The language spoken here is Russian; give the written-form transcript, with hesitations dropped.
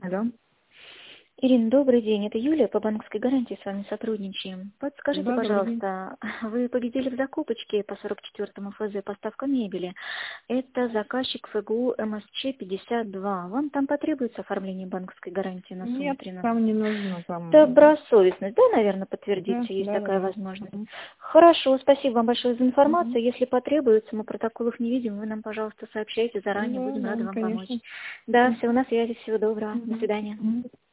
Алло. Ирина, добрый день. Это Юлия по банковской гарантии с вами сотрудничаем. Подскажите, Добрый день. пожалуйста, вы победили в закупочке по 44-му ФЗ поставка мебели. Это заказчик ФГУ МСЧ-52. Вам там потребуется оформление банковской гарантии на сумму Нет, 13? там не нужно, Добросовестность, да, наверное, подтвердите, есть такая да. возможность. Хорошо, спасибо вам большое за информацию. Мгм. Если потребуется, мы протоколов не видим, вы нам, пожалуйста, сообщайте заранее, будем рады Да, вам помочь. конечно. Да, все, на связи, всего доброго, до Мгм. свидания. Мгм.